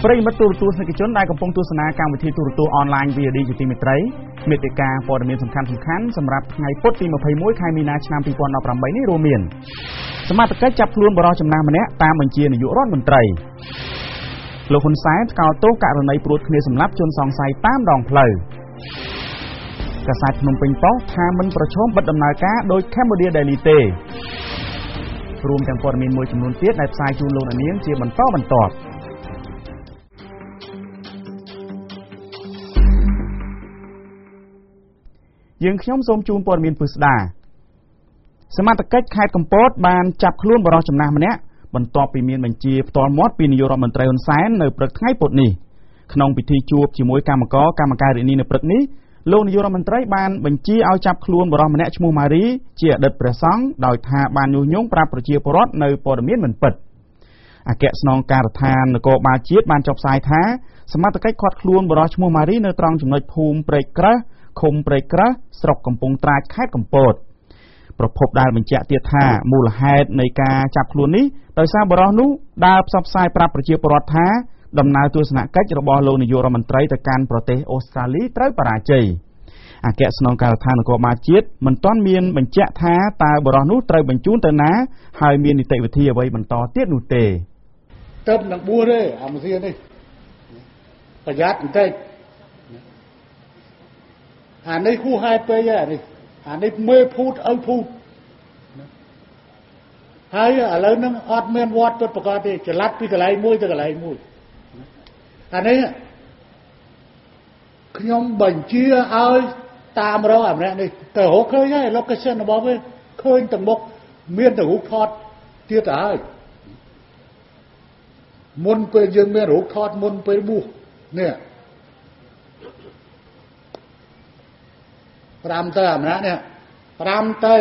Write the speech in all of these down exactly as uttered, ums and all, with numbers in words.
ប្រិយមិត្តទូរទស្សនិកជនដែលកំពុងទស្សនាកម្មវិធីទូរទស្សន៍អនឡាញ វី អូ ឌី ជាទីមេត្រីមេតិការព័ត៌មានសំខាន់ៗសម្រាប់ថ្ងៃពុធទីម្ភៃមួយខែមីនាឆ្នាំពីរពាន់ដប់ប្រាំបីនេះរួមមានសមត្ថកិច្ចចាប់ខ្លួនបរិសុទ្ធចំណាស់ម្នាក់តាមបញ្ជានាយករដ្ឋមន្ត្រីលោកហ៊ុនសែនថ្កោលទោសករណីព្រួតគ្នាសម្លាប់ជនសង្ស័យតាមដងផ្លូវកាសែតភ្នំពេញប៉ុស្តិ៍ថាមិនប្រឈមបិទដំណើរការដោយ Cambodia Daily ទេរួមទាំងព័ត៌មានមួយចំនួនទៀតដែលផ្សាយជូនលោកអ្នកនាងជាបន្តបន្ទាប់យើងខ្ញុំសូមជូនព័ត៌មានពិស្ដាសមត្ថកិច្ចខេត្តកំពតបានចាប់ខ្លួនបរិសុទ្ធចំណាស់ម្នាក់បន្ទាប់ពីមានបញ្ជាផ្ទាល់មាត់ពីនាយករដ្ឋមន្ត្រីហ៊ុនសែននៅព្រឹកថ្ងៃពុធនេះក្នុងពិធីជួបជាមួយគណៈកម្មការកម្មការរាជនីនៅព្រឹកនេះលោកនាយករដ្ឋមន្ត្រីបានបញ្ជាឲ្យចាប់ខ្លួនបរិសុទ្ធម្នាក់ឈ្មោះម៉ារីជាអតីតព្រះសង្ឃដោយថាបានញុះញង់ប្រាប់ប្រជាពលរដ្ឋនៅព័ត៌មានមិនពិតអគ្គស្នងការដ្ឋាននគរបាលជាតិបានចុះផ្សាយថាសមត្ថកិច្ចឃាត់ខ្លួនបរិសុទ្ធឈ្មោះម៉ារីនៅត្រង់ចំណុចភូមិព្រែកក្រើសឃុំព្រែកក្រើសស្រុកកំពង់ត្រាចខេត្តកំពតប្រភពដែលបញ្ជាក់ទៀតថាមូលហេតុនៃការចាប់ខ្លួននេះដោយសារបរិសុទ្ធនោះដើរផ្សព្វផ្សាយប្រាប់ប្រជាពលរដ្ឋថាដំណើរទស្សនកិច្ចរបស់លោកនាយករដ្ឋមន្ត្រីទៅកាន់ប្រទេសអូស្ត្រាលីត្រូវបរាជ័យអគ្គស្នងការដ្ឋាននគរបាលជាតិមិនទាន់មានបញ្ជាក់ថាតើបរិសុទ្ធនោះត្រូវបញ្ជូនទៅណាហើយមាននីតិវិធីអ្វីបន្តទៀតនោះទេទៅនឹងបួសទេអាមសៀនេះប្រយ័ត្នបន្តិចអានេះគូហេតុពេកអានេះអានេះមេភូតឪភូតហើយឥឡូវហ្នឹងអត់មានវត្តពិតប្រាកដទេចល័តពីកន្លែងមួយទៅកន្លែងមួយអានេះខ្ញុំបញ្ជាឲ្យតាមរកអាម្នាក់នេះទៅរកឃើញហើយ location របស់វាឃើញទាំងមុខមានតែរូបថតទៀតទៅហើយមុនពេលយើងមានរូបថតមុនពេលបួសនេះប្រាំទៅអាម្នាក់នេះប្រាំទៅ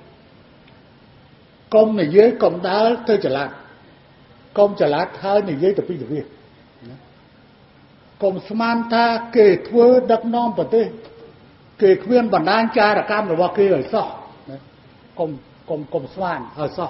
កុំនិយាយកុំដើរទៅចល័តកុំចល័តហើយនិយាយទៅពីទៅវាកុំស្មានថាគេធ្វើដឹកនាំប្រទេសគេគ្មានបណ្ដាញចារកម្មរបស់គេឲ្យសោះកុំកុំកុំស្មានឲ្យសោះ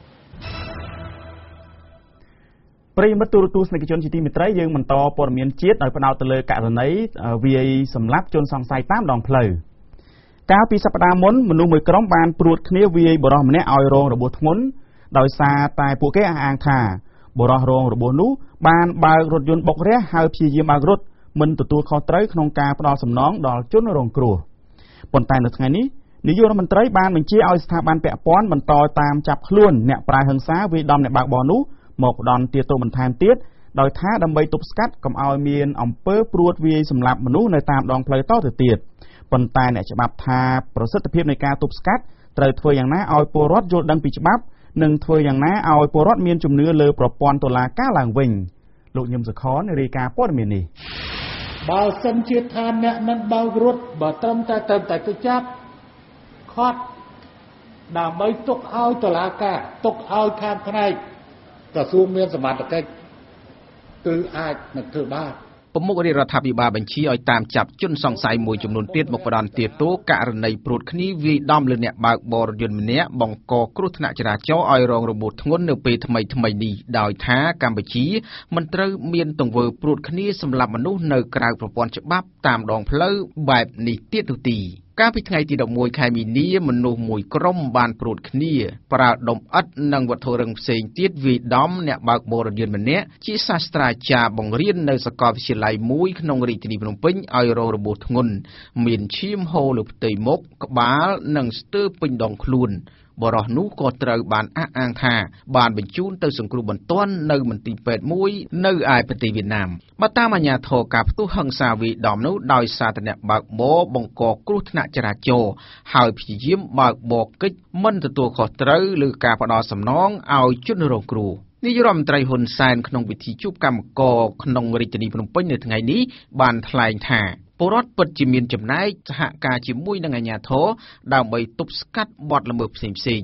ប្រិយមិត្តទូរទស្សនិកជនជាទីមេត្រីយើងបន្តព័ត៌មានជាតិដោយផ្ដោតទៅលើករណីវាយសម្លាប់ជនសង្ស័យតាមដងផ្លូវកាលពីសប្តាហ៍មុនមនុស្សមួយក្រុមបានព្រួតគ្នាវាយបរិសុទ្ធម្នាក់ឲ្យរងរបួសធ្ងន់ដោយសារតែពួកគេអះអាងថាបរិសុទ្ធរងរបួសនោះបានបើករថយន្តបុករះហើយព្យាយាមបើករថមិនទទួលខុសត្រូវក្នុងការផ្ដល់សំណងដល់ជនរងគ្រោះប៉ុន្តែនៅថ្ងៃនេះនាយករដ្ឋមន្ត្រីបានបញ្ជាឲ្យស្ថាប័នពាក់ព័ន្ធបន្តតាមចាប់ខ្លួនអ្នកប្រើហិង្សាវាយដំអ្នកបើកបរនោះមកផ្ដន់ទាទោសបន្ថែមទៀតដោយថាដើម្បីទប់ស្កាត់កុំឲ្យមានអំពើព្រួតវាយសម្លាប់មនុស្សនៅតាមដងផ្លូវតទៅទៀតប៉ុន្តែអ្នកច្បាប់ថាប្រសិទ្ធភាពនៃការទប់ស្កាត់ត្រូវធ្វើយ៉ាងណាឲ្យពលរដ្ឋយល់ដឹងពីច្បាប់និងធ្វើយ៉ាងណាឲ្យពលរដ្ឋមានជំនឿលើប្រព័ន្ធតុលាការឡើងវិញលោកញឹមសុខនរាយការណ៍ព័ត៌មាននេះបើសិនជាថាអ្នកមិនបើករត់បើត្រឹមតែត្រឹមតែទៅចាប់ខត់ដើម្បីទុកឲ្យតុលាការទុកឲ្យខាងផ្នែកក្រសួងមានសមត្ថកិច្ចគឺអាចនឹងធ្វើបានប្រមុខរាជរដ្ឋាភិបាលបញ្ជាឲ្យតាមចាប់ជនសង្ស័យមួយចំនួនទៀតមកផ្ដន់ទាទោសករណីព្រួតគ្នាវាយដំលើអ្នកបើកបររថយន្តម្នាក់បង្កគ្រោះថ្នាក់ចរាចរណ៍ឲ្យរងរបួសធ្ងន់នៅពេលថ្មីថ្មីនេះដោយថាកម្ពុជាមិនត្រូវមានទង្វើព្រួតគ្នាសម្រាប់មនុស្សនៅក្រៅប្រព័ន្ធច្បាប់តាមដងផ្លូវបែបនេះទៀតនោះទីកាលពីថ្ងៃទីដប់មួយខែមីនាមនុស្សមួយក្រុមបានព្រួតគ្នាប្រើដុំឥដ្ឋនិងវត្ថុរឹងផ្សេងទៀតវាយដំអ្នកបើកបររថយន្តម្នាក់ជាសាស្ត្រាចារ្យបង្រៀននៅសាកលវិទ្យាល័យមួយក្នុងរាជធានីភ្នំពេញឲ្យរងរបួសធ្ងន់មានឈាមហូរលើផ្ទៃមុខក្បាលនិងស្ទើរពេញដងខ្លួនបរិសុទ្ធនោះក៏ត្រូវបានអះអាងថាបានបញ្ជូនទៅសង្គ្រោះបន្ទាន់នៅមន្ទីរពេទ្យមួយនៅឯប្រទេសវៀតណាមបើតាមអាជ្ញាធរការផ្ទុះហិង្សាវាយដំនោះដោយសារតែអ្នកបើកបរបង្កគ្រោះថ្នាក់ចរាចរណ៍ហើយព្យាយាមបើកបរកិច្ចមិនទទួលខុសត្រូវលើការផ្ដល់សំណងឲ្យជនរងគ្រោះនាយករដ្ឋមន្ត្រីហ៊ុនសែនក្នុងពិធីជួបកម្មករក្នុងរាជធានីភ្នំពេញនៅថ្ងៃនេះបានថ្លែងថាពលរដ្ឋពិតជាមានចំណែកសហការជាមួយនឹងអាជ្ញាធរដើម្បីទប់ស្កាត់បទល្មើសផ្សេងៗ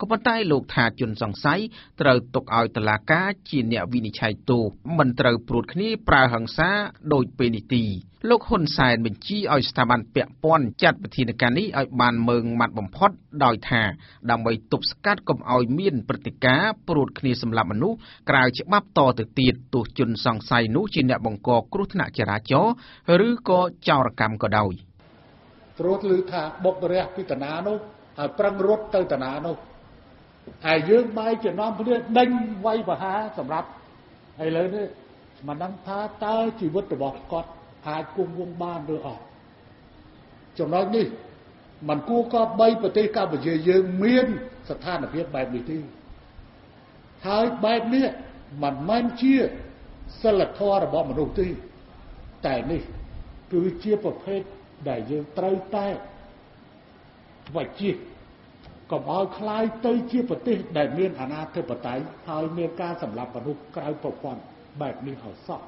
ក៏ប៉ុន្តែលោកថាជនសង្ស័យត្រូវទុកឲ្យតុលាការជាអ្នកវិនិច្ឆ័យទោសមិនត្រូវព្រួតគ្នាប្រើហិង្សាដោយពេលនេះទីលោកហ៊ុនសែនបញ្ជាឲ្យស្ថាប័នពាក់ព័ន្ធចាត់វិធានការនេះឲ្យបានម៉ឺងម៉ាត់បំផុតដោយថាដើម្បីទប់ស្កាត់កុំឲ្យមានព្រឹត្តិការណ៍ព្រួតគ្នាសម្លាប់មនុស្សក្រៅច្បាប់តទៅទៀតទោះជនសង្ស័យនោះជាអ្នកបង្កគ្រោះថ្នាក់ចរាចរណ៍ឬក៏ចោរកម្មក៏ដោយព្រោះឮថាបុករះពីតាណានោះហើយប្រឹងរត់ទៅតាណានោះហើយយើងបែរជានាំគ្នាដេញវាយប្រហារសម្រាប់ឥឡូវនេះមិនដឹងថាតើជីវិតរបស់គាត់អាចគង់វង្សបានឬអត់ចំណុចនេះมันគួរក៏បីប្រទេសកម្ពុជាយើងមានស្ថានភាពបែបនេះទេហើយបែបនេះมันមិនជាសិលធម៌របស់មនុស្សទេតែនេះគឺជាប្រភេទដែលយើងត្រូវតែវិជាកុំឲ្យคล้ายទៅជាប្រទេសដែលមានអាណាធិបតេយ្យហើយមានការសម្លាប់មនុស្សក្រៅប្រព័ន្ធបែបនេះឲ្យសោះ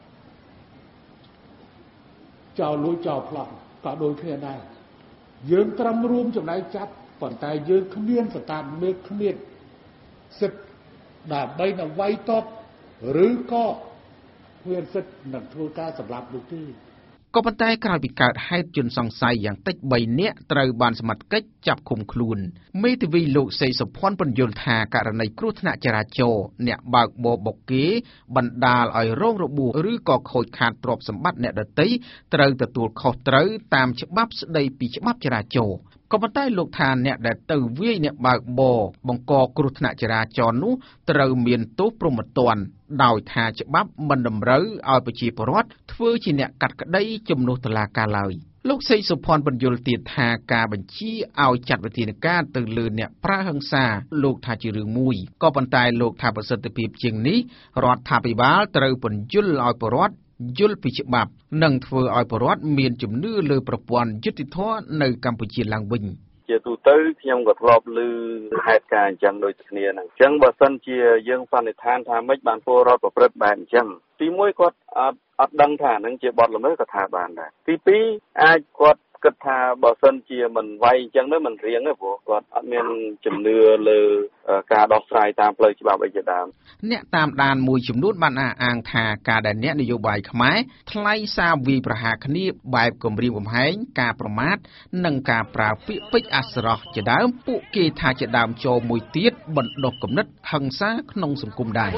ចោលលួចចោលប្លន់ក៏ដូចគ្នាដែរយើងត្រឹមរួមចំណែកចាប់ប៉ុន្តែយើងគ្មានសតានមេគ្មានសិទ្ធិដើម្បីនឹងវាយតបឬក៏មានសិទ្ធិនឹងធ្វើការសម្លាប់នោះទេក៏ប៉ុន្តែក្រោយពីកើតហេតុជនសង្ស័យយ៉ាងតិចបីនាក់ត្រូវបានសមត្ថកិច្ចចាប់ឃុំខ្លួនមេធាវីលោកសីសុភ័ណ្ឌពន្យល់ថាករណីគ្រោះថ្នាក់ចរាចរណ៍អ្នកបើកបរបុកគេបណ្ដាលឲ្យរងរបួសឬក៏ខូចខាតទ្រព្យសម្បត្តិអ្នកដទៃត្រូវទទួលខុសត្រូវតាមច្បាប់ស្ដីពីច្បាប់ចរាចរណ៍ក៏ប៉ុន្តែលោកថាអ្នកដែលទៅវាយអ្នកបើកបរបង្កគ្រោះថ្នាក់ចរាចរណ៍នោះត្រូវមានទោសព្រហ្មទណ្ឌដោយថាច្បាប់មិនតម្រូវឲ្យប្រជាពលរដ្ឋធ្វើជាអ្នកកាត់ក្តីជំនួសតុលាការឡើយលោកសីសុភ័ណ្ឌបញ្យល់ទៀតថាការបញ្ជាឲ្យចាត់វិធានការទៅលើអ្នកប្រើហិង្សាលោកថាជារឿងមួយក៏ប៉ុន្តែលោកថាប្រសិទ្ធភាពជាងនេះរដ្ឋាភិបាលត្រូវពន្យល់ឲ្យប្រជាពលរដ្ឋយល់ពីច្បាប់និងធ្វើឲ្យប្រជាពលរដ្ឋមានជំនឿលើប្រព័ន្ធយុត្តិធម៌នៅកម្ពុជាឡើងវិញជាទូទៅខ្ញុំក៏ធ្លាប់ឮហេតុការណ៍អញ្ចឹងដូចគ្នាហ្នឹងអញ្ចឹងបើសិនជាយើងសន្និដ្ឋានថាម៉េចបានពលរដ្ឋប្រព្រឹត្តបែបអញ្ចឹងទីមួយគាត់អត់អត់ដឹងថាហ្នឹងជាបទល្មើសក៏ថាបានដែរទីពីរអាចគាត់គិតថាបើសិនជាមិនវាយអញ្ចឹងទៅមិនរៀងទេព្រោះគាត់អត់មានជំនឿលើការដោះស្រាយតាមផ្លូវច្បាប់អីជាដើមអ្នកតាមដានមួយចំនួនបានអះអាងថាការដែលអ្នកនយោបាយខ្មែរថ្លែងសារវាយប្រហារគ្នាបែបគំរាមកំហែងការប្រមាថនិងការប្រើពាក្យពេចន៍អាស្រោះជាដើមពួកគេថាជាដើមចូលមួយទៀតបណ្ដុះគំនិតហិង្សាក្នុងសង្គមដែរ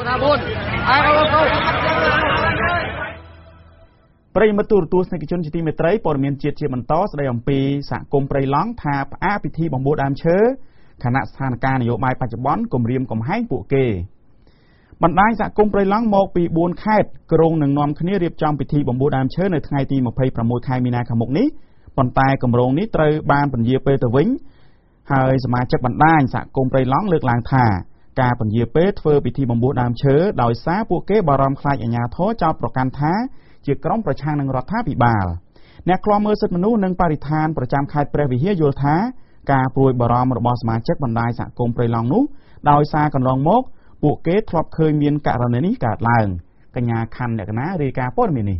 ប្រិយមិត្តទូរទស្សនិកជនជាទីមេត្រីព័ត៌មានជាតិជាបន្តស្ដីអំពីសហគមន៍ព្រៃឡង់ថាផ្អាកពិធីបំបួសដើមឈើខណៈស្ថានភាពនយោបាយបច្ចុប្បន្នគំរាមកំហែងពួកគេបណ្ដាញសហគមន៍ព្រៃឡង់មកពីបួនខេត្តក្រុងនឹងនាំគ្នារៀបចំពិធីបំបួសដើមឈើនៅថ្ងៃទីម្ភៃប្រាំមួយខែមីនាខាងមុខនេះប៉ុន្តែគម្រោងនេះត្រូវបានពន្យាពេលទៅវិញហើយសមាជិកបណ្ដាញសហគមន៍ព្រៃឡង់លើកឡើងថាការពន្យាពេលធ្វើពិធីបំបួសដើមឈើដោយសារពួកគេបារម្ភខ្លាចអាជ្ញាធរចោទប្រកាន់ថាជាក្រុមប្រឆាំងនឹងរដ្ឋាភិបាលអ្នកខ្លាំមើលសិទ្ធិមនុស្សនិងបរិស្ថានប្រចាំខេត្តព្រះវិហារយល់ថាការព្រួយបារម្ភរបស់សមាជិកបណ្ដាញសហគមន៍ព្រៃឡង់នោះដោយសារកន្លងមកពួកគេធ្លាប់ឃើញមានករណីនេះកើតឡើងកញ្ញាខណ្ឌលក្ខណារាយការណ៍ព័ត៌មាននេះ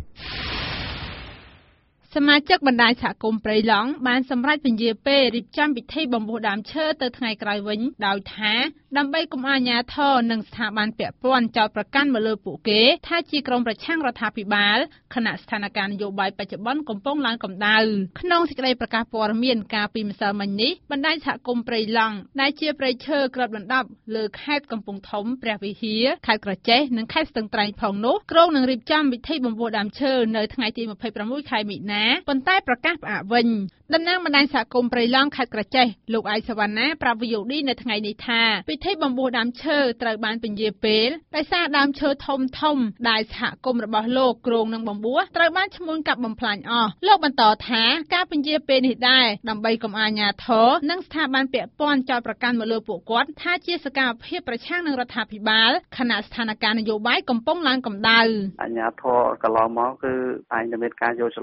សមាជិកបណ្ដាញសហគមន៍ព្រៃឡង់បានសម្រេចពន្យាពេលរៀបចំពិធីបំបួសដើមឈើទៅថ្ងៃក្រោយវិញដោយថាដើម្បីកុំឲ្យអាជ្ញាធរនិងស្ថាប័នពាក់ព័ន្ធចោទប្រកាន់មកលើពួកគេថាជាក្រុមប្រឆាំងរដ្ឋាភិបាលខណៈស្ថានភាពនយោបាយបច្ចុប្បន្នកំពុងឡើងកម្ដៅក្នុងសេចក្តីប្រកាសព័ត៌មានកាលពីម្សិលមិញនេះបណ្ដាញសហគមន៍ព្រៃឡង់ដែលជាព្រៃឈើគ្របដណ្ដប់លើខេត្តកំពង់ធំព្រះវិហារខេត្តក្រចេះនិងខេត្តស្ទឹងត្រែងផងនោះក្រុងនឹងរៀបចំពិធីបំបួសដើមឈើនៅថ្ងៃទីម្ភៃប្រាំមួយខែមីនាប៉ុន្តែប្រកាសផ្អាកវិញតំណាងបណ្ដាញសហគមន៍ព្រៃឡង់ខេត្តក្រចេះលោកអៃសវណ្ណាប្រាប់វីអូឌីនៅថ្ងៃនេះថាពិធីបំបួសដើមឈើត្រូវបានពន្យាពេលដោយសារដើមឈើធំធំដែលសហគមន៍របស់លោកគ្រងនឹងបំបួសត្រូវបានឈ្មួញកាប់បំផ្លាញអស់លោកបន្តថាការពន្យាពេលនេះដែរដើម្បីកុំឲ្យអាជ្ញាធរនិងស្ថាប័នពាក់ព័ន្ធចោទប្រកាន់មកលើពួកគាត់ថាជាសកម្មភាពប្រឆាំងនឹងរដ្ឋាភិបាលខណៈស្ថានភាពនយោបាយកំពុងឡើងកម្ដៅអាជ្ញាធរកន្លងមកគឺតែងតែមានការយកច្រឡំរហូត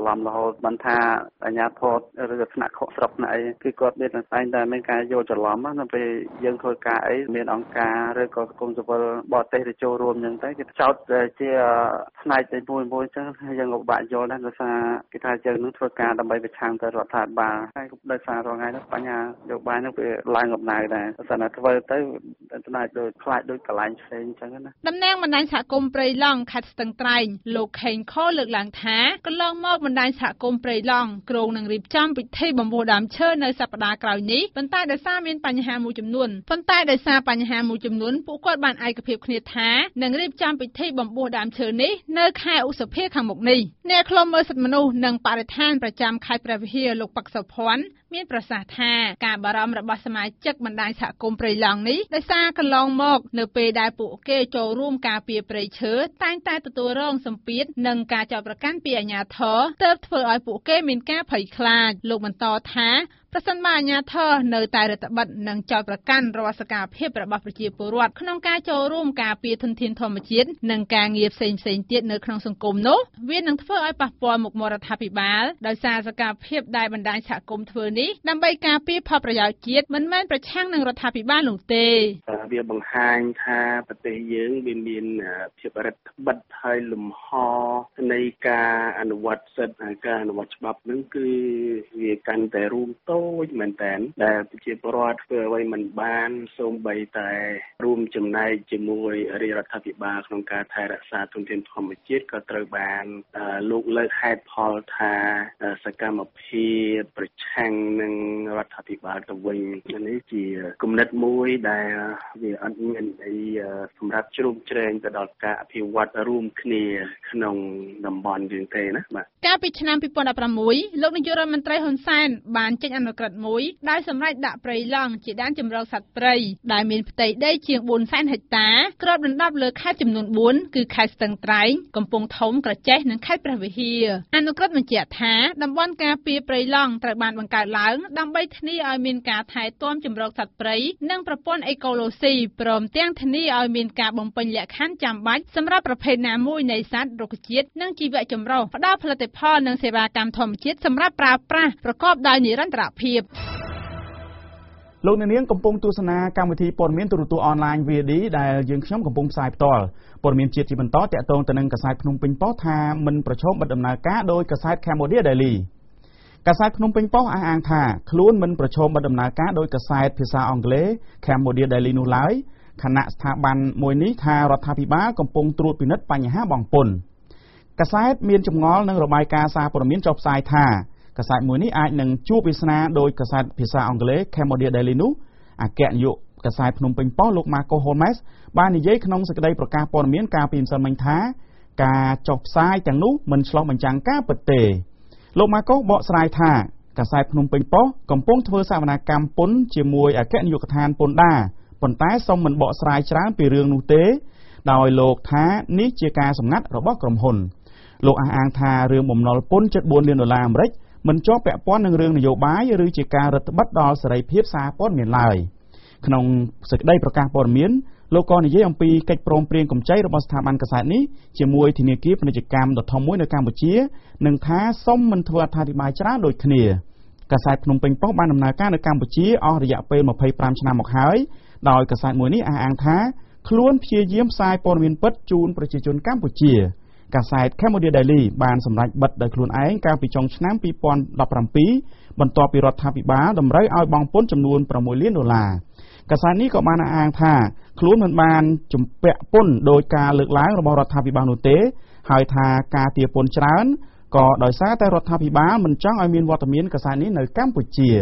បានថាអាញាធរឬក៏ថ្នាក់ខុសស្រុកណាអីគឺគាត់មានតែតែមានការយល់ច្រឡំណាពេលយើងធ្វើការអីមានអង្គការឬក៏សង្គមស៊ីវិលបរទេសទៅចូលរួមអញ្ចឹងទៅគេចោទជាផ្នែកតែមួយមួយអញ្ចឹងយើងក៏បាក់យល់ដែរដោយសារគេថាយើងនឹងធ្វើការដើម្បីប្រឆាំងទៅរដ្ឋាភិបាលហើយក៏ដោយសាររាល់ថ្ងៃនោះបញ្ហានយោបាយនោះវាឡើងកំណៅដែរដោយសារតែធ្វើទៅស្ដាយដូចខ្លាចដូចកន្លែងផ្សេងអញ្ចឹងណាតំណាងបណ្ដាញសហគមន៍ព្រៃឡង់ខេត្តស្ទឹងត្រែងលោកខេងខលើកឡើងថាកន្លងមកបណ្ដាញសហគមន៍ព្រៃឡង់គ្រោងនឹងរៀបចំពិធីបំពុះដើមឈើនៅសប្តាហ៍ក្រោយនេះប៉ុន្តែដោយសារមានបញ្ហាមួយចំនួនប៉ុន្តែដោយសារបញ្ហាមួយចំនួនពួកគាត់បានឯកភាពគ្នាថានឹងរៀបចំពិធីបំពុះដើមឈើនេះនៅខែឧសភាខាងមុខនេះអ្នកខ្លុំមើលសិទ្ធិមនុស្សនិងបរិស្ថានប្រចាំខេត្តព្រះវិហារលោកប៉ាក់សុភ័ណ្ឌមានប្រសាសន៍ថាការបារម្ភរបស់សមាជិកបណ្ដាញសហគមន៍ព្រៃឡង់នេះដោយសារកន្លងមកនៅពេលដែលពួកគេចូលរួមការពារព្រៃឈើតែងតែទទួលរងសម្ពាធនិងការចោទប្រកាន់ពីអាជ្ញាធរទើបធ្វើឲ្យពួកគេមានការភ័យខ្លាចលោកបន្តថាប្រសិនបើអាជ្ញាធរនៅតែរដ្ឋបិទនិងចោទប្រកាន់រាល់សកម្មភាពរបស់ប្រជាពលរដ្ឋក្នុងការចូលរួមការពារធនធានធម្មជាតិនិងការងារផ្សេងៗទៀតនៅក្នុងសង្គមនោះវានឹងធ្វើឲ្យប៉ះពាល់មុខមាត់រដ្ឋាភិបាលដោយសារសកម្មភាពដែលបណ្ដាញសហគមន៍ធ្វើនេះដើម្បីការពារផលប្រយោជន៍ជាតិមិនមែនប្រឆាំងនឹងរដ្ឋាភិបាលនោះទេវាបង្ហាញថាប្រទេសយើងវាមានភាពរដ្ឋបិទហើយលំហនៃការអនុវត្តសិទ្ធិហើយការអនុវត្តច្បាប់នឹងគឺវាកាន់តែរួមតូចមែនតើដែលប្រជាពលរដ្ឋធ្វើអ្វីមិនបានសូម្បីតែរួមចំណែកជាមួយរាជរដ្ឋាភិបាលក្នុងការថែរក្សាធនធានធម្មជាតិក៏ត្រូវបានលោកលើកហេតុផលថាសកម្មភាពប្រឆាំងនឹងរដ្ឋាភិបាលទៅវិញនេះជាគំនិតមួយដែលវាអត់មានអីសម្រាប់ជ្រោមជ្រែងទៅដល់ការអភិវឌ្ឍរួមគ្នាក្នុងតំបន់យើងទេណាបាទកាលពីឆ្នាំពីរពាន់ដប់ប្រាំមួយលោកនាយករដ្ឋមន្ត្រីហ៊ុនសែនបានចេញអនុក្រឹត្យមួយដែលសម្រេចដាក់ព្រៃឡង់ជាដែនជម្រកសត្វព្រៃដែលមានផ្ទៃដីជាងបួនសែនហិកតាគ្របដណ្ដប់លើខេត្តចំនួនបួនគឺខេត្តស្ទឹងត្រែងកំពង់ធំក្រចេះនិងខេត្តព្រះវិហារអនុក្រឹត្យបញ្ជាក់ថាតំបន់ការពារព្រៃឡង់ត្រូវបានបង្កើតឡើងដើម្បីធានាឲ្យមានការថែទាំជម្រកសត្វព្រៃនិងប្រព័ន្ធអេកូឡូស៊ីព្រមទាំងធានាឲ្យមានការបំពេញលក្ខខណ្ឌចាំបាច់សម្រាប់ប្រភេទណាមួយនៃសត្វរុក្ខជាតិនិងជីវៈចម្រុះផ្ដល់ផលិតផលនិងសេវាកម្មធម្មជាតិសម្រាប់ប្រើប្រាស់ប្រកបដោយនិរន្តរភាពលោកអ្នកនាងកំពុងទស្សនាកម្មវិធីព័ត៌មានទូរទស្សន៍អនឡាញ វី ឌី ដែលយើងខ្ញុំកំពុងផ្សាយផ្ទាល់ព័ត៌មានជាតិជាបន្តទាក់ទងទៅនឹងកាសែតភ្នំពេញប៉ុស្តិ៍ថាមិនប្រឈមបិទដំណើរការដោយកាសែត Cambodia Daily កាសែតភ្នំពេញប៉ុស្តិ៍អះអាងថាខ្លួនមិនប្រឈមបិទដំណើរការដោយកាសែតភាសាអង់គ្លេស Cambodia Daily នោះឡើយខណៈស្ថាប័នមួយនេះថារដ្ឋាភិបាលកំពុងត្រួតពិនិត្យបញ្ហាបង់ពន្ធកាសែតមានចម្ងល់នឹងរបាយការណ៍សារព័ត៌មានចុះផ្សាយថាកាសែតមួយនេះអាចនឹងជួបវាសនាដោយកាសែតភាសាអង់គ្លេស Cambodia Daily នោះអគ្គនាយកកាសែតភ្នំពេញប៉ុស្តិ៍លោក Marco Holmes បាននិយាយក្នុងសេចក្តីប្រកាសព័ត៌មានកាលពីម្សិលមិញថាការចុះផ្សាយទាំងនោះមិនឆ្លុះបញ្ចាំងការពិតទេលោក Marco បកស្រាយថាកាសែតភ្នំពេញប៉ុស្តិ៍កំពុងធ្វើសវនកម្មពន្ធជាមួយអគ្គនាយកដ្ឋានពន្ធដារប៉ុន្តែសូមមិនបកស្រាយច្រើនពីរឿងនោះទេដោយលោកថានេះជាការសម្ងាត់របស់ក្រុមហ៊ុនលោកអះអាងថារឿងបំណុលពន្ធជិតបួនលានដុល្លារអាមេរិកមិនជាប់ពាក់ព័ន្ធនឹងរឿងនយោបាយឬជាការរឹតបន្តឹងដល់សេរីភាពសារព័ត៌មានឡើយក្នុងសេចក្តីប្រកាសព័ត៌មានលោកក៏និយាយអំពីកិច្ចព្រមព្រៀងកម្ចីរបស់ស្ថាប័នកាសែតនេះជាមួយធនាគារពាណិជ្ជកម្មដ៏ធំមួយនៅកម្ពុជានិងថាសូមមិនធ្វើអត្ថាធិប្បាយច្រើនដូចគ្នាកាសែតភ្នំពេញប៉ុស្តិ៍បានដំណើរការនៅកម្ពុជាអស់រយៈពេលម្ភៃប្រាំឆ្នាំមកហើយដោយកាសែតមួយនេះអះអាងថាខ្លួនព្យាយាមផ្សាយព័ត៌មានពិតជូនប្រជាជនកម្ពុជាកាសែត Cambodia Daily បានសម្រេចបិទដោយខ្លួនឯងកាលពីចុងឆ្នាំពីរពាន់ដប់ប្រាំពីរបន្ទាប់ពីរដ្ឋាភិបាលតម្រូវឲ្យបង់ពន្ធចំនួនប្រាំមួយលានដុល្លារកាសែតនេះក៏បានអះអាងថាខ្លួនមិនបានជំពាក់ពន្ធដោយការលើកឡើងរបស់រដ្ឋាភិបាលនោះទេហើយថាការទារពន្ធច្រើនក៏ដោយសារតែរដ្ឋាភិបាលមិនចង់ឲ្យមានវត្តមានកាសែតនេះនៅកម្ពុជា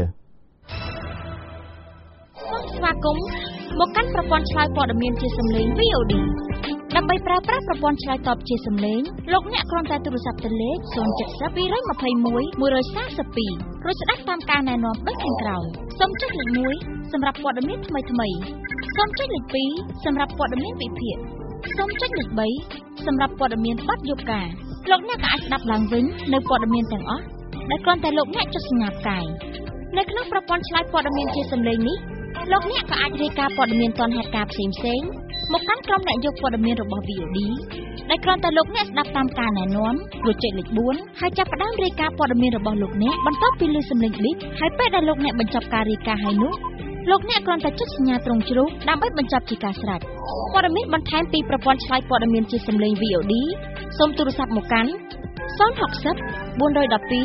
ស្វាគមន៍មកកាន់ប្រព័ន្ធឆ្លើយព័ត៌មានជាសំឡេង វី អូ ឌី ដើម្បីប្រើប្រាស់ប្រព័ន្ធឆ្លើយតបជាសំឡេងលោកអ្នកគ្រាន់តែទូរស័ព្ទទៅលេខศูนย์ เจ็ด ศูนย์ ពីរ ยี่สิบเอ็ด មួយ สามสี่ រួចស្ដាប់តាមការណែនាំដូចខាងក្រោមសូមចុចលេខមួយសម្រាប់ព័ត៌មានថ្មីៗសូមចុចលេខពីរសម្រាប់ព័ត៌មានវិភាគសូមចុចលេខបីសម្រាប់ព័ត៌មានបទយប់ការលោកអ្នកក៏អាចស្ដាប់ឡើងវិញនៅព័ត៌មានទាំងអស់ដែលគ្រាន់តែលោកអ្នកចុចសញ្ញាផ្កាយនៅក្នុងប្រព័ន្ធឆ្លើយព័ត៌មានជាសំឡេងនេះលោកអ្នកក៏អាចរាយការណ៍ព័ត៌មានទាន់ហេតុការណ៍ផ្សេងៗមកកាន់ក្រុមអ្នកយកព័ត៌មានរបស់ វី អូ ឌី ដែលគ្រាន់តែលោកអ្នកស្ដាប់តាមការណែនាំរួចចុចលេខបួនហើយចាប់ផ្ដើមរាយការណ៍ព័ត៌មានរបស់លោកអ្នកបន្ទាប់ពីឮសំឡេងប៊ីបហើយពេលដែលលោកអ្នកបញ្ចប់ការរាយការណ៍ហើយនោះលោកអ្នកគ្រាន់តែចុចសញ្ញាត្រង់ជ្រូកដើម្បីបញ្ចប់ជាការស្រេចព័ត៌មានបន្ថែមពីប្រព័ន្ធឆ្លើយព័ត៌មានជាសំឡេង វី អូ ឌី សូមទូរស័ព្ទមកកាន់ศูนย์ หก ศูนย์ 4 1 2 9 9 9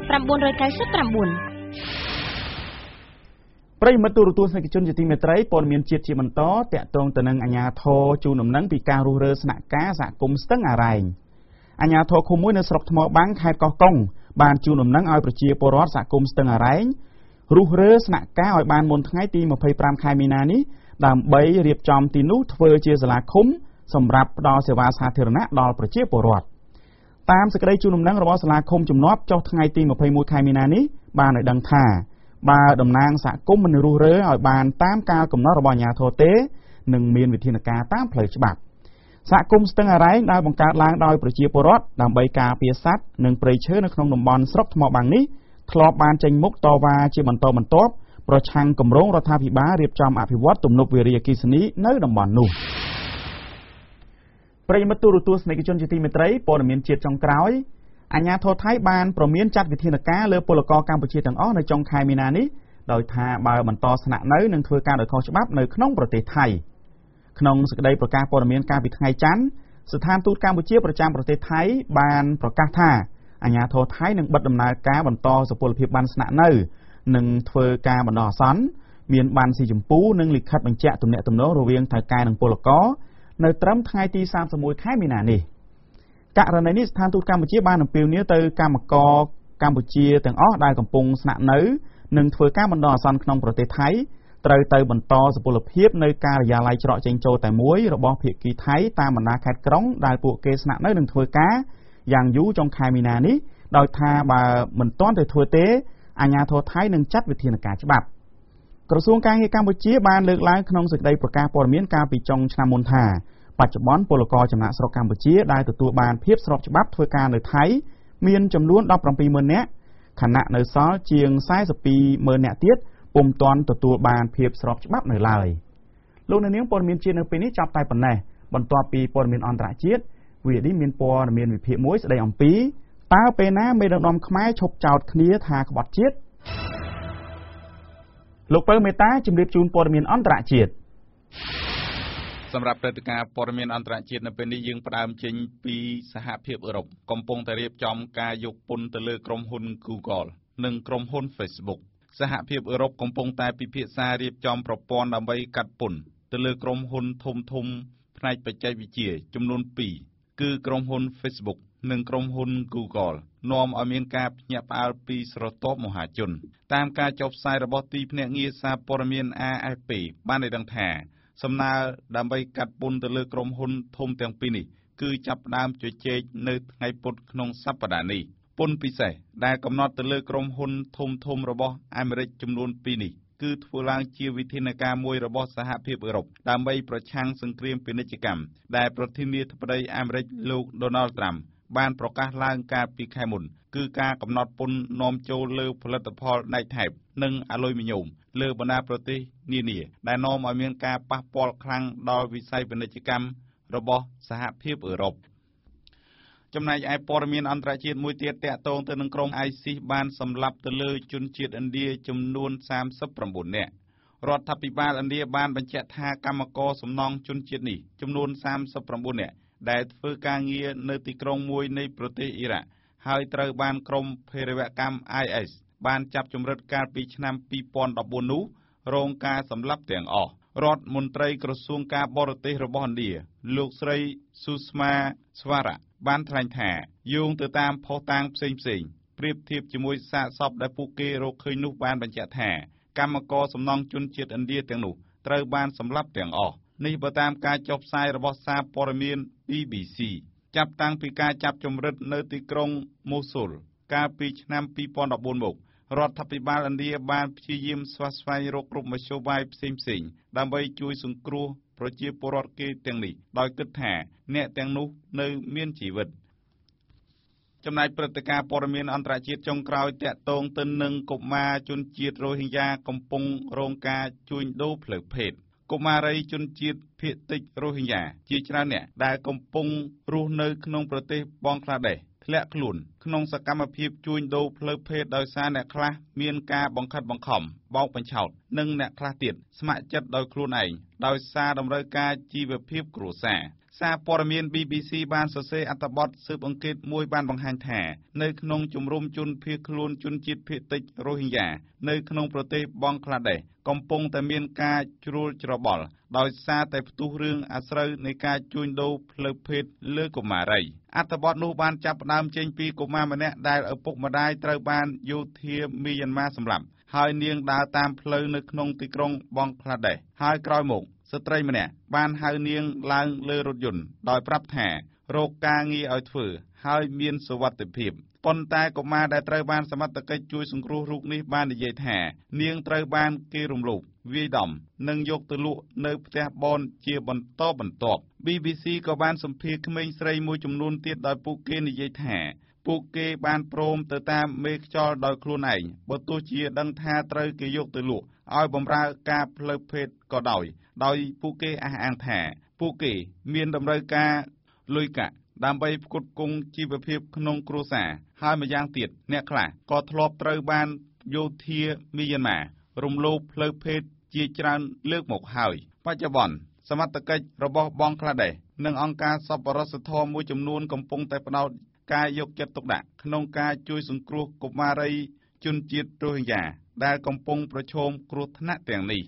ប្រិយមិត្តទូរទស្សនិកជនជាទីមេត្រីព័ត៌មានជាតិជាបន្តតាក់ទងទៅនឹងអាជ្ញាធរជូនដំណឹងពីការរុះរើស្នាក់ការសហគមន៍ស្ទឹងអារ៉ែងអាជ្ញាធរឃុំមួយនៅស្រុកថ្មបាំងខេត្តកោះកុងបានជូនដំណឹងឲ្យប្រជាពលរដ្ឋសហគមន៍ស្ទឹងអារ៉ែងរុះរើស្នាក់ការឲ្យបានមុនថ្ងៃទីម្ភៃប្រាំខែមីនានេះដើម្បីរៀបចំទីនោះធ្វើជាសាលាឃុំសម្រាប់ផ្ដល់សេវាសាធារណៈដល់ប្រជាពលរដ្ឋតាមសេចក្តីជូនដំណឹងរបស់សាលាឃុំជំនាប់ចុះថ្ងៃទីម្ភៃមួយខែមីនានេះបានឲ្យដឹងថាបើតំណាងសហគមន៍មិនរុះរើឲ្យបានតាមការកំណត់របស់អាជ្ញាធរទេនឹងមានវិធានការតាមផ្លូវច្បាប់សហគមន៍ស្ទឹងអារ៉ែងដែលបង្កើតឡើងដោយប្រជាពលរដ្ឋដើម្បីការពារសត្វនិងព្រៃឈើនៅក្នុងតំបន់ស្រុកថ្មបាំងនេះធ្លាប់បានចេញមុខតវ៉ាជាបន្តបន្ទាប់ប្រឆាំងគម្រោងរដ្ឋាភិបាលរៀបចំអភិវឌ្ឍទំនប់វារីអគ្គិសនីនៅតំបន់នោះប្រិយមិត្តទូរទស្សនិកជនជាទីមេត្រីព័ត៌មានជាតិចុងក្រោយអាជ្ញាធរថៃបានប្រមានចាត់វិធានការលើពលករកម្ពុជាទាំងអស់នៅចុងខែមីនានេះដោយថាបើបន្តស្នាក់នៅនិងធ្វើការដោយខុសច្បាប់នៅក្នុងប្រទេសថៃក្នុងសេចក្តីប្រកាសព័ត៌មានកាលពីថ្ងៃច័ន្ទស្ថានទូតកម្ពុជាប្រចាំប្រទេសថៃបានប្រកាសថាអាជ្ញាធរថៃនឹងបិទដំណើរការបន្តសុពលភាពបានស្នាក់នៅនិងធ្វើការបណ្ដោះអាសន្នមានបានស៊ីចម្ពូនិងលិខិតបញ្ជាក់ទំនាក់ទំនងរវាងថៅកែនិងពលករនៅត្រឹមថ្ងៃទីសាមសិបមួយខែមីនានេះករណីនេះស្ថានទូតកម្ពុជាបានអំពាវនាវទៅកម្មករកម្ពុជាទាំងអស់ដែលកំពុងស្នាក់នៅនិងធ្វើការបណ្ដោះអាសន្នក្នុងប្រទេសថៃត្រូវទៅបន្តសុពលភាពនៅការិយាល័យច្រកចេញចូលតែមួយរបស់ភាគីថៃតាមបណ្ដាខេត្តក្រុងដែលពួកគេស្នាក់នៅនិងធ្វើការយ៉ាងយូរចុងខែមីនានេះដោយថាបើមិនទាន់ទៅធ្វើទេអាជ្ញាធរថៃនឹងចាត់វិធានការច្បាប់ក្រសួងការងារកម្ពុជាបានលើកឡើងក្នុងសេចក្តីប្រកាសព័ត៌មានកាលពីចុងឆ្នាំមុនថាបច្ចុប្បន្នពលករចំណាក់ស្រុកកម្ពុជាដែលទទួលបានភាពស្របច្បាប់ធ្វើការនៅថៃមានចំនួនដប់ប្រាំពីរម៉ឺននាក់ខណៈនៅសល់ជាងសែនសិបពីរម៉ឺននាក់ទៀតពុំទាន់ទទួលបានភាពស្របច្បាប់នៅឡើយលោកអ្នកនាងព័ត៌មានជាតិនៅពេលនេះចាប់តែប៉ុណ្ណេះបន្ទាប់ពីព័ត៌មានអន្តរជាតិ វី អូ ឌី មានព័ត៌មានវិភាគមួយស្ដីអំពីតើពេលណាមេដឹកនាំខ្មែរឈប់ចោទគ្នាថាក្បត់ជាតិលោកពៅមេតាជម្រាបជូនព័ត៌មានអន្តរជាតិសម្រាប់ព្រឹត្តិការណ៍ព័ត៌មានអន្តរជាតិនៅពេលនេះយើងផ្ដើមចេញពីសហភាពអឺរ៉ុបកំពុងតែរៀបចំការយកពន្ធទៅលើក្រុមហ៊ុន Google និងក្រុមហ៊ុន Facebook សហភាពអឺរ៉ុបកំពុងតែពិភាក្សារៀបចំប្រព័ន្ធដើម្បីកាត់ពន្ធទៅលើក្រុមហ៊ុនធំធំផ្នែកបច្ចេកវិទ្យាចំនួនពីរគឺក្រុមហ៊ុន Facebook និងក្រុមហ៊ុន Google នាំឲ្យមានការភ្ញាក់ផ្អើលពីស្រទាប់មហាជនតាមការចុះផ្សាយរបស់ទីភ្នាក់ងារសារព័ត៌មាន A F P បានឲ្យដឹងថាសំណើដើម្បីកាត់ពន្ធទៅលើក្រុមហ៊ុនធំទាំងពីរនេះគឺចាប់ផ្ដើមជជែកនៅថ្ងៃពុធក្នុងសប្តាហ៍នេះពន្ធពិសេសដែលកំណត់ទៅលើក្រុមហ៊ុនធំធំរបស់អាមេរិកចំនួនពីរនេះគឺធ្វើឡើងជាវិធានការមួយរបស់សហភាពអឺរ៉ុបដើម្បីប្រឆាំងសង្គ្រាមពាណិជ្ជកម្មដែលប្រធានាធិបតីអាមេរិកលោក Donald Trump បានប្រកាសឡើងកាលពីខែមុនគឺការកំណត់ពន្ធនាំចូលលើផលិតផលដែកថែបនិងអាលុយមីញ៉ូមលើបណ្ដាប្រទេសនានាដែលនាំឲ្យមានការប៉ះពាល់ខ្លាំងដល់វិស័យពាណិជ្ជកម្មរបស់សហភាពអឺរ៉ុបចំណែកឯព័ត៌មានអន្តរជាតិមួយទៀតតាក់ទងទៅនឹងក្រុម ISIS បានសម្លាប់ទៅលើជនជាតិឥណ្ឌាចំនួនសាមសិបប្រាំបួននាក់រដ្ឋាភិបាលឥណ្ឌាបានបញ្ជាក់ថាកម្មករសំណង់ជនជាតិនេះចំនួនសាមសិបប្រាំបួននាក់ដែលធ្វើការងារនៅទីក្រុងមួយនៃប្រទេសអ៊ីរ៉ាក់ហើយត្រូវបានក្រុមភេរវកម្ម I S បានចាប់ជំរិតកាលពីឆ្នាំពីរពាន់ដប់បួននោះរងការសម្លាប់ទាំងអស់រដ្ឋមន្ត្រីក្រសួងការបរទេសរបស់ឥណ្ឌាលោកស្រី Sushma Swaraj បានថ្លែងថាយោងទៅតាមភស្តុតាងផ្សេងៗប្រៀបធៀបជាមួយសាកសពដែលពួកគេរកឃើញនោះបានបញ្ជាក់ថាកម្មករសំណង់ជនជាតិឥណ្ឌាទាំងនោះត្រូវបានសម្លាប់ទាំងអស់នេះបើតាមការចុះផ្សាយរបស់សារព័ត៌មាន B B C ចាប់តាំងពីការចាប់ជំរិតនៅទីក្រុង Mosul កាលពីឆ្នាំពីរពាន់ដប់បួនមករដ្ឋាភិបាលឥណ្ឌាបានព្យាយាមស្វះស្វែងរកគ្រប់មធ្យោបាយផ្សេងៗដើម្បីជួយសង្គ្រោះប្រជាពលរដ្ឋគេទាំងនេះដោយគិតថាអ្នកទាំងនោះនៅមានជីវិតចំណែកព្រឹត្តិការណ៍ព័ត៌មានអន្តរជាតិចុងក្រោយតាក់ទងទៅនឹងកុមារជនជាតិរ៉ូហិញ៉ាកំពុងរងការជួញដូរផ្លូវភេទកុមារីជនជាតិភាគតិចរ៉ូហិញ៉ាជាច្រើនអ្នកដែលកំពុងរស់នៅក្នុងប្រទេសបង់ក្លាដេសធ្លាក់ខ្លួនក្នុងសកម្មភាពជួញដូរផ្លូវភេទដោយសារអ្នកខ្លះមានការបង្ខិតបង្ខំបោកបញ្ឆោតនិងអ្នកខ្លះទៀតស្ម័គ្រចិត្តដោយខ្លួនឯងដោយសារតម្រូវការជីវភាពគ្រួសារសារព័ត៌មាន ប៊ី ប៊ី ស៊ី បានសរសេរអត្ថបទស៊ើបអង្កេតមួយបានបង្ហាញថានៅក្នុងជំរំជនភៀសខ្លួនជនជាតិភាគតិចរ៉ូហិញ៉ានៅក្នុងប្រទេសបង់ក្លាដេសកំពុងតែមានការជ្រួលច្របល់ដោយសារតែផ្ទុះរឿងអាស្រូវនៃការជួញដូរផ្លូវភេទលើកុមារីអត្ថបទនោះបានចាប់ផ្ដើមចេញពីកុមារម្នាក់ដែលឪពុកម្ដាយត្រូវបានយោធាមីយ៉ាន់ម៉ាសម្លាប់ហើយនាងដើរតាមផ្លូវនៅក្នុងទីក្រុងបង់ក្លាដេសហើយក្រោយមកស្ត្រីម្នាក់បានហៅនាងឡើងលើរថយន្តដោយប្រាប់ថារកការងារឲ្យធ្វើហើយមានសុវត្ថិភាពប៉ុន្តែកុមារដែលត្រូវបានសមត្ថកិច្ចជួយសង្គ្រោះរូបនេះបាននិយាយថានាងត្រូវបានគេរំលោភវាយដំនិងយកទៅលក់នៅផ្ទះបនជាបន្តបន្ទាប់ ប៊ី ប៊ី ស៊ី ក៏បានសម្ភាសន៍ក្មេងស្រីមួយចំនួនទៀតដោយពួកគេនិយាយថាពួកគេបានព្រមទៅតាមមេខ្យល់ដោយខ្លួនឯងបើទោះជាដឹងថាត្រូវគេយកទៅលក់ឲ្យបម្រើការផ្លូវភេទក៏ដោយដោយពួកគេអះអាងថាពួកគេមានតម្រូវការលុយកាក់ដើម្បីផ្គត់ផ្គង់ជីវភាពក្នុងគ្រួសារហើយម្យ៉ាងទៀតអ្នកខ្លះក៏ធ្លាប់ត្រូវបានយោធាមីយ៉ាន់ម៉ារំលោភផ្លូវភេទជាច្រើនលើកមកហើយបច្ចុប្បន្នសមត្ថកិច្ចរបស់បង់ក្លាដេសនិងអង្គការសប្បុរសធម៌មួយចំនួនកំពុងតែផ្ដោតការយកចិត្តទុកដាក់ក្នុងការជួយសង្គ្រោះកុមារីជនជាតិរ៉ូហិញ៉ាដែលកំពុងប្រឈមគ្រោះថ្នាក់ទាំងនេះ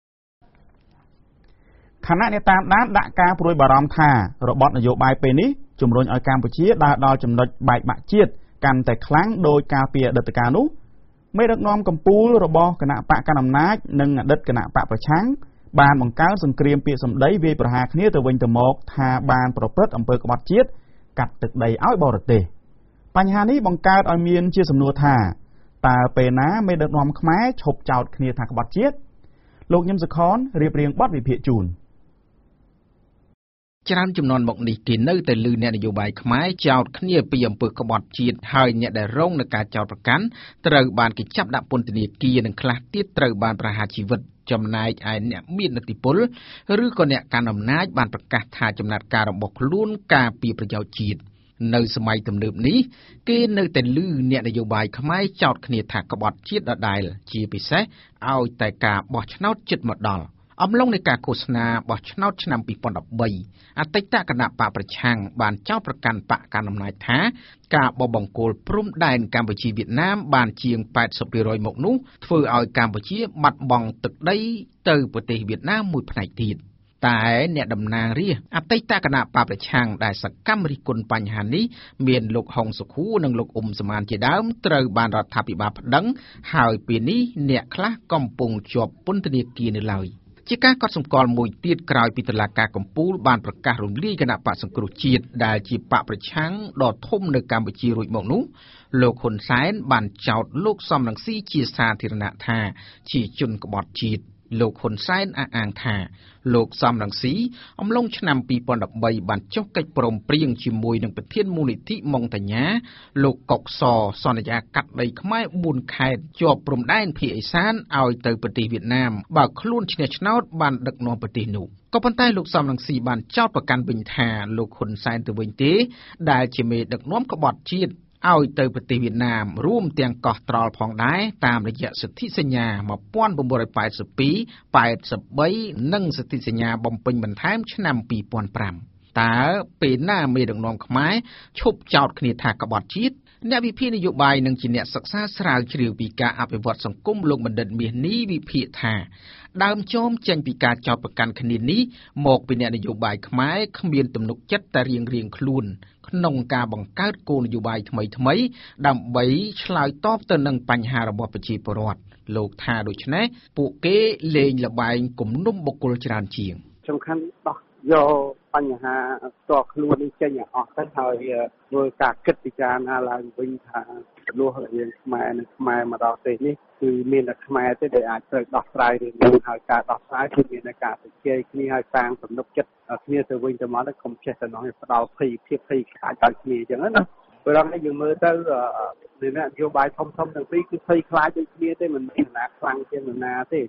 ខណៈអ្នកតាមដានដាក់ការព្រួយបារម្ភថារបបនយោបាយពេលនេះជំរុញឲ្យកម្ពុជាដើរដល់ចំណុចបែកបាក់ជាតិកាន់តែខ្លាំងដោយការពីអតីតកាលនោះមេដឹកនាំកម្ពុជារបស់គណៈបកកណ្ដាលអំណាចនិងអតីតគណៈបកប្រឆាំងបានបង្កើនសង្គ្រាមពាក្យសម្ដីវាយប្រហារគ្នាទៅវិញទៅមកថាបានប្រព្រឹត្តអំពើក្បត់ជាតិកាត់ទឹកដីឲ្យបរទេសបញ្ហានេះបង្កើតឲ្យមានជាសំណួរថាតើពេលណាមេដឹកនាំខ្មែរឈប់ចោទគ្នាថាក្បត់ជាតិលោកញឹមសុខនរៀបរៀងបទវិភាគជូនច្រើនចំនួនមកនេះគេនៅតែលឺអ្នកនយោបាយខ្មែរចោទគ្នាពីអំពើក្បត់ជាតិហើយអ្នកដែលរងនឹងការចោទប្រកាន់ត្រូវបានគេចាប់ដាក់ពន្ធនាគារនិងខ្លះទៀតត្រូវបានប្រហារជីវិតចំណែកឯអ្នកមានឥទ្ធិពលឬក៏អ្នកកាន់អំណាចបានប្រកាសថាចំណាត់ការរបស់ខ្លួនការពារប្រយោជន៍ជាតិនៅសម័យទំនើបនេះគេនៅតែលឺអ្នកនយោបាយខ្មែរចោទគ្នាថាក្បត់ជាតិដដែលជាពិសេសឲ្យតែការបោះឆ្នោតជិតមកដល់អំឡុងនៃការឃោសនាបោះឆ្នោតឆ្នាំពីរពាន់ដប់បីអតីតគណៈបកប្រឆាំងបានចោទប្រកាន់បកកណ្ដាលអំណាចថាការបបង្គោលព្រំដែនកម្ពុជាវៀតណាមបានជាង ប៉ែតសិបភាគរយ មកនោះធ្វើឲ្យកម្ពុជាបាត់បង់ទឹកដីទៅប្រទេសវៀតណាមមួយផ្នែកទៀតតែអ្នកតំណាងរាស្ត្រអតីតគណៈបកប្រឆាំងដែលសកម្មរិះគន់បញ្ហានេះមានលោកហុងសុខួរនិងលោកអ៊ុំសមានជាដើមត្រូវបានរដ្ឋាភិបាលប្តឹងហើយពេលនេះអ្នកខ្លះកំពុងជាប់ពន្ធនាគារនៅឡើយជាការកត់សម្គាល់មួយទៀតក្រោយពីតុលាការកំពូលបានប្រកាសរំលាយគណៈបកសង្គ្រោះជាតិដែលជាបកប្រឆាំងដ៏ធំនៅកម្ពុជារួចមកនោះលោកហ៊ុនសែនបានចោទលោកសំរងស៊ីជាសាធារណៈថាជាជនក្បត់ជាតិលោកហ៊ុនសែនអះអាងថាលោកសំរងស៊ីអំឡុងឆ្នាំពីរពាន់ដប់បីបានចុះកិច្ចព្រមព្រៀងជាមួយនឹងប្រធានមូលនិធិម៉ុងតាញ៉ាលោកកុកសសន្យាកាត់ដីខ្មែរបួនខេត្តជាប់ព្រំដែនភាគឦសានឲ្យទៅប្រទេសវៀតណាមបើខ្លួនឈ្នះឆ្នោតបានដឹកនាំប្រទេសនោះក៏ប៉ុន្តែលោកសំរងស៊ីបានចោទប្រកាន់វិញថាលោកហ៊ុនសែនទៅវិញទេដែលជាមេដឹកនាំក្បត់ជាតិឲ្យទៅប្រទេសវៀតណាមរួមទាំងកោះត្រល់ផងដែរតាមរយៈសន្ធិសញ្ញាmột nghìn chín trăm tám mươi hai แปดสิบបីនិងសន្ធិសញ្ញាបំពេញបន្ថែមឆ្នាំពីរពាន់ប្រាំតើពេលណាមេដឹកនាំខ្មែរឈប់ចោទគ្នាថាក្បត់ជាតិអ្នកវិភាគនយោបាយនិងជាអ្នកសិក្សាស្រាវជ្រាវពីការអភិវឌ្ឍសង្គមលោកបណ្ឌិតមាសនេះវិភាគថាដើមចោមចេញពីការចោទប្រកាន់គ្នានេះមកពីអ្នកនយោបាយខ្មែរគ្មានទំនុកចិត្តតែរៀងរៀងខ្លួនក្នុងការបង្កើតគោលនយោបាយថ្មីថ្មីដើម្បីឆ្លើយតបទៅនឹងបញ្ហារបស់ប្រជាពលរដ្ឋលោកថាដូច្នេះពួកគេលេងល្បែងគំនុំបុគ្គលច្រើនជាងសំខាន់ដោះយកបញ្ហាផ្ទាល់ខ្លួននេះចេញឲ្យអស់ទៅហើយធ្វើការគិតពិចារណាឡើងវិញថាលុះរឿងខ្មែរនិងខ្មែរមកដល់ពេលនេះគឺមានតែខ្មែរទេដែលអាចត្រូវដោះស្រាយរឿងនេះហើយការដោះស្រាយគឺមានតែការជជែកគ្នាហើយសាងទំនុកចិត្តគ្នាទៅវិញទៅមកទៅកុំចេះតែnóiផ្ដាល់ភ័យភាពភ័យខ្លាចដល់គ្នាអញ្ចឹងណាព្រោះតែយើងមើលទៅនយោបាយធំធំទាំងពីរគឺភ័យខ្លាចដូចគ្នាទេមិនមានណាខ្លាំងជាងណាទេ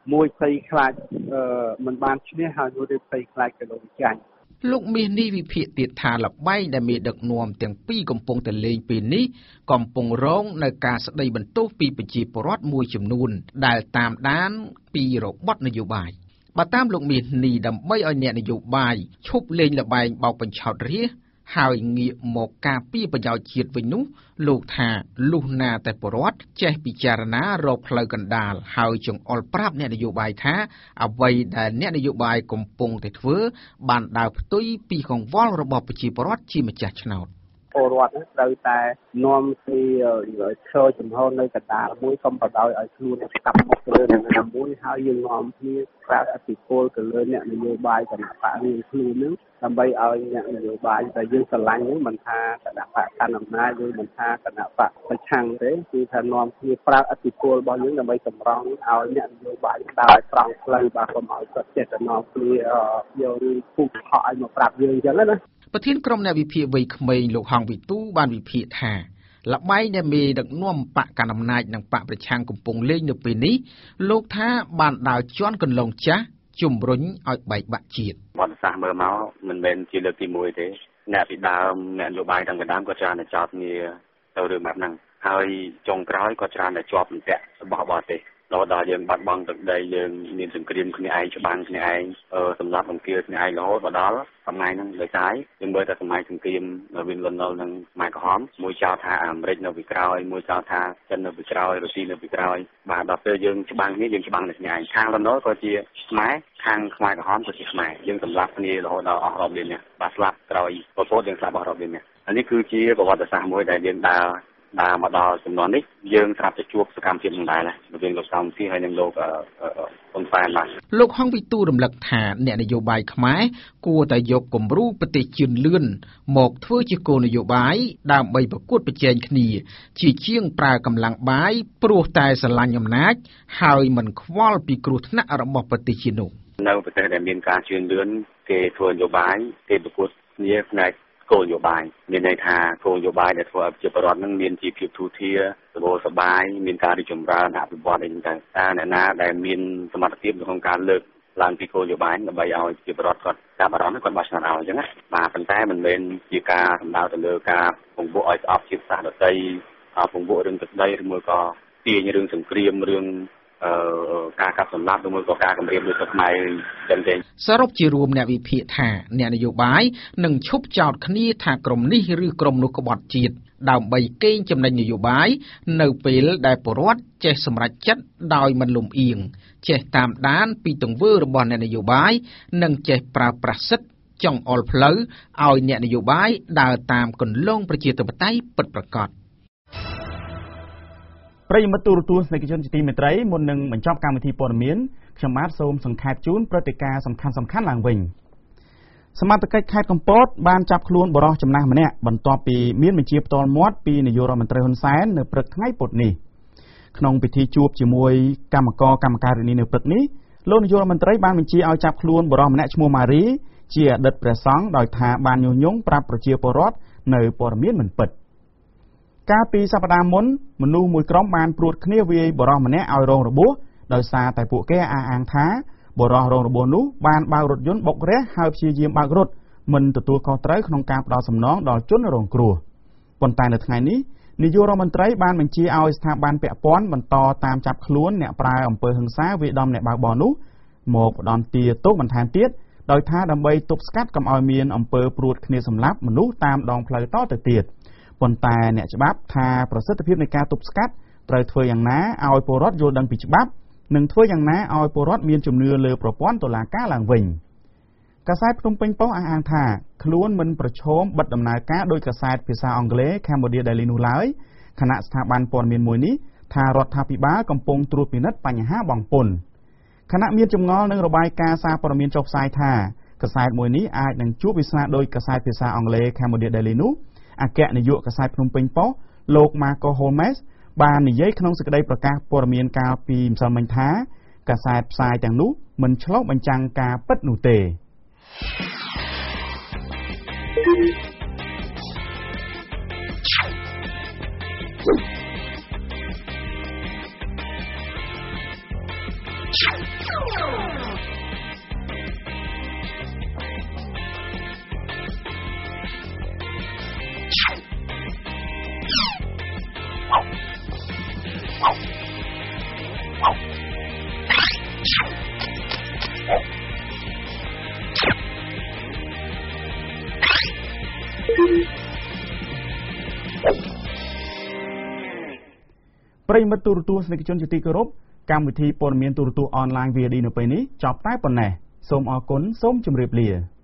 មួយផ្ទៃខ្លាចអឺមិនបានឈ្នះហើយមួយផ្ទៃខ្លាចក៏លោកចាញ់លោកមាសនេះវិភាគទៀតថាល្បែងដែលមានដឹកនាំទាំងពីរកំពុងតែលេងពេលនេះកំពុងរងនៅការស្ដីបន្ទោសពីប្រជាពលរដ្ឋមួយចំនួនដែលតាមដានពីរបបនយោបាយបើតាមលោកមាសនេះដើម្បីឲ្យអ្នកនយោបាយឈប់លេងល្បែងបោកបញ្ឆោតរាស្ត្រហើយងាកមកការពារប្រយោជន៍ជាតិវិញនោះលោកថាលុះណាតែពលរដ្ឋចេះពិចារណារកផ្លូវកណ្ដាលហើយចង្អុលប្រាប់អ្នកនយោបាយថាអ្វីដែលអ្នកនយោបាយកំពុងតែធ្វើបានដើរផ្ទុយពីកង្វល់របស់ប្រជាពលរដ្ឋជាម្ចាស់ឆ្នោតពលរដ្ឋត្រូវតែនាំពីឈរចំហនៅកណ្ដាលមួយកុំបដោយឲ្យខ្លួនស្កាប់មកលើអ្នកណាមួយហើយយើងនាំគ្នាប្រាប់អធិពលទៅលើអ្នកនយោបាយគណៈបករៀងខ្លួននឹងដើម្បីឲ្យអ្នកនយោបាយដែលយើងស្រឡាញ់នឹងមិនថាគណៈបកកណ្ដាលអំណាចឬមិនថាគណៈបកប្រឆាំងទេគឺថានាំគ្នាប្រាប់អធិពលរបស់យើងដើម្បីសម្រង់ឲ្យអ្នកនយោបាយដើរឲ្យត្រង់ផ្លូវបាទកុំឲ្យគាត់ចេះតែនាំគ្នាយកឬពុកខកឲ្យមកប្រាប់យើងអញ្ចឹងណាប្រធានក្រុមអ្នកវិភាគវ័យក្មេងលោកហងវិទូបានវិភាគថាល្បែងដែលមេដឹកនាំបកកណ្ដាលអំណាចនិងបកប្រឆាំងកំពុងលេងនៅពេលនេះលោកថាបានដើរជន់កន្លងចាស់ជំរុញឲ្យបែកបាក់ជាតិបទសាសមើលមកមិនមែនជាលើកទីមួយទេអ្នកពីដើមអ្នកនយោបាយតាំងពីដើមក៏ច្រើនតែចោទគ្នាទៅរឿងបែបហ្នឹងហើយចុងក្រោយក៏ច្រើនតែជាប់អន្ទាក់របស់បរទេសដល់ដល់យើងបាត់បង់ទឹកដីយើងមានសង្គ្រាមគ្នាឯងច្បាំងគ្នាឯងសម្រាប់បង្គាគ្នាឯងរហូតដល់សម័យហ្នឹងដោយសារយើងមើលតែសម័យសង្គ្រាមវិលលន់នឹងខ្មែរក្រហមមួយចោទថាអាមេរិកនៅពីក្រោយមួយចោទថាចិននៅពីក្រោយរុស្ស៊ីនៅពីក្រោយបាទដល់ពេលយើងច្បាំងគ្នាយើងច្បាំងតែគ្នាឯងខាងលន់នល់ក៏ជាខ្មែរខាងខ្មែរក្រហមក៏ជាខ្មែរយើងសម្លាប់គ្នារហូតដល់អស់រាប់លាននាក់បាទស្លាប់ក្រោយពលពតយើងស្លាប់អស់រាប់លាននាក់អានេះគឺជាប្រវត្តិសាស្ត្រមួយដែលយើងដើរ ដើរមកដល់ចំនួននេះយើងស្រាប់តែជួបសកម្មភាពនឹងដែររវាងលោកសំស៊ីហើយនិងលោកហ៊ុនសែនបាទលោកហងវិទូរំលឹកថាអ្នកនយោបាយខ្មែរគួរតែយកគំរូប្រទេសជឿនលឿនមកធ្វើជាគោលនយោបាយដើម្បីប្រកួតប្រជែងគ្នាជាជាងប្រើកម្លាំងបាយព្រោះតែស្រឡាញ់អំណាចហើយមិនខ្វល់ពីគ្រោះថ្នាក់របស់ប្រទេសជានោះនៅប្រទេសដែលមានការជឿនលឿនគេធ្វើនយោបាយគេប្រកួតគ្នាផ្នែក គោលនយោបាយមានន័យថាគោលនយោបាយដែលធ្វើឲ្យប្រជាពលរដ្ឋនឹងមានជីវភាពទូធាសម្បូរសប្បាយមានការរីកចម្រើនអភិវឌ្ឍអីចឹងទៅតែអ្នកណាដែលមានសមត្ថភាពក្នុងការលើកឡើងពីគោលនយោបាយដើម្បីឲ្យប្រជាពលរដ្ឋគាត់ចាប់អារម្មណ៍គាត់បោះឆ្នោតឲ្យអញ្ចឹងណាបាទប៉ុន្តែមិនមែនជាការសម្ដៅទៅលើការពង្វក់ឲ្យស្អប់ជាតិសាសន៍ដទៃពង្វក់រឿងទឹកដីឬមួយក៏ទាញរឿងសង្គ្រាមរឿង ការកាប់សម្លាប់ឬមួយក៏ការគម្រាមលើទឹកខ្មែរចឹងទេសរុបជារួមអ្នកវិភាគថាអ្នកនយោបាយនឹងឈប់ចោទគ្នាថាក្រុមនេះឬក្រុមនោះក្បត់ជាតិដើម្បីកេងចំណេញនយោបាយនៅពេលដែលពលរដ្ឋចេះសម្រេចចិត្តដោយមិនលំអៀងចេះតាមដានពីទង្វើរបស់អ្នកនយោបាយនិងចេះប្រើប្រាស់សិទ្ធិចង់អុលផ្លូវឲ្យអ្នកនយោបាយដើរតាមគន្លងប្រជាធិបតេយ្យពិតប្រាកដប្រិយមិត្តទូរទស្សនិកជនជាទីមេត្រីមុននឹងបញ្ចប់កម្មវិធីព័ត៌មានខ្ញុំបាទសូមសង្ខេបជូនព្រឹត្តិការណ៍សំខាន់សំខាន់ឡើងវិញសមត្ថកិច្ចខេត្តកំពតបានចាប់ខ្លួនបរិសុទ្ធចំណាស់ម្នាក់បន្ទាប់ពីមានបញ្ជាផ្ទាល់មាត់ពីនាយករដ្ឋមន្ត្រីហ៊ុនសែននៅព្រឹកថ្ងៃពុធនេះក្នុងពិធីជួបជាមួយគណៈកម្មការកម្មការិនីនៅព្រឹកនេះលោកនាយករដ្ឋមន្ត្រីបានបញ្ជាឲ្យចាប់ខ្លួនបរិសុទ្ធម្នាក់ឈ្មោះម៉ារីជាអតីតព្រះសង្ឃដោយថាបានញុះញង់ប្រាប់ប្រជាពលរដ្ឋនៅព័ត៌មានមិនពិត កាលពីសប្តាហ៍មុនមនុស្សមួយក្រុមបានព្រួតគ្នាវាយបរិសុទ្ធម្នាក់ឲ្យរងរបួសដោយសារតែពួកគេអះអាងថាបរិសុទ្ធរងរបួសនោះបានបើករថយន្តបុករះហើយព្យាយាមបើករថមិនទទួលខុសត្រូវក្នុងការផ្ដោតសំណងដល់ជនរងគ្រោះប៉ុន្តែនៅថ្ងៃនេះនាយករដ្ឋមន្ត្រីបានបញ្ជាឲ្យស្ថាប័នពាក់ព័ន្ធបន្តតាមចាប់ខ្លួនអ្នកប្រើអំពើហិង្សាវាយដំអ្នកបើកបរនោះមកផ្ដន្ទាទោសបន្ថែមទៀតដោយថាដើម្បីទប់ស្កាត់កុំឲ្យមានអំពើព្រួតគ្នាសម្លាប់មនុស្សតាមដងផ្លូវតទៅទៀត ប៉ុន្តែអ្នកច្បាប់ថាប្រសិទ្ធភាពនៃការទប់ស្កាត់ត្រូវធ្វើយ៉ាងណាឲ្យពលរដ្ឋយល់ដឹងពីច្បាប់និងធ្វើយ៉ាងណាឲ្យពលរដ្ឋមានជំនឿលើប្រព័ន្ធតុលាការឡើងវិញកាសែតភ្នំពេញប៉ុស្តិ៍អះអាងថាខ្លួនមិនប្រឈមបិទដំណើរការដោយកាសែតភាសាអង់គ្លេស Cambodia Daily នោះឡើយខណៈស្ថាប័នព័ត៌មានមួយនេះថារដ្ឋាភិបាលកំពុងត្រួតពិនិត្យបញ្ហាបង់ពន្ធខណៈមានចម្ងល់នឹងរបាយការណ៍សារព័ត៌មានចុះផ្សាយថាកាសែតមួយនេះអាចនឹងជួបវាសនាដោយកាសែតភាសាអង់គ្លេស Cambodia Daily នោះ អគ្គនាយកកាសែតភ្នំពេញប៉ុស្តិ៍លោក Marco Holmes បាននិយាយក្នុងសេចក្តីប្រកាសព័ត៌មានកាលពីម្សិលមិញថាកាសែតផ្សាយទាំងនោះមិនឆ្លុះបញ្ចាំងការពិតនោះទេ Ciao. ប្រិយមិត្តទូរទស្សនិកជនជាទីគោរពកម្មវិធីព័ត៌មានទូរទស្សន៍អនឡាញ វី អូ ឌី នៅពេលនេះចប់តែប៉ុណ្ណេះសូមអរគុណសូមជម្រាបលា